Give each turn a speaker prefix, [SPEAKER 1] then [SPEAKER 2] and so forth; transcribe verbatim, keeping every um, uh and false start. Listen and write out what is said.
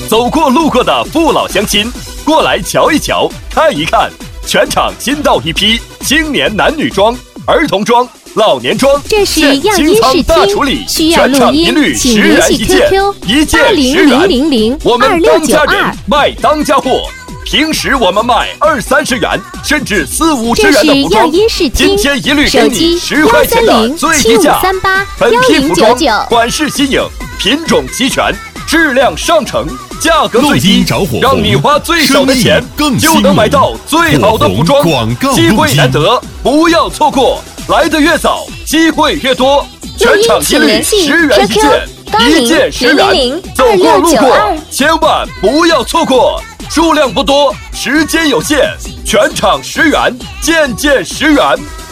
[SPEAKER 1] 走过路过的父老乡亲，过来瞧一瞧，看一看，全场新到一批青年男女装、儿童装、老年装，
[SPEAKER 2] 这是样音视听，需要录音，请联系 Q Q 八零零零零二六九二，
[SPEAKER 1] 卖当家货。平时我们卖二三十元，甚至四五十元的服装，
[SPEAKER 2] 这是样音视听，
[SPEAKER 1] 今天一律给你十块钱的最低价。本批服装款式新颖，品种齐全，质量上乘，价格最低，让你花最少的钱就能买到最好的服装，机会难得，不要错过，来得越早，机会越多。全场一律十元一件，一件十元，走过路过千万不要错过。数量不多，时间有限，全场十元，件件十元。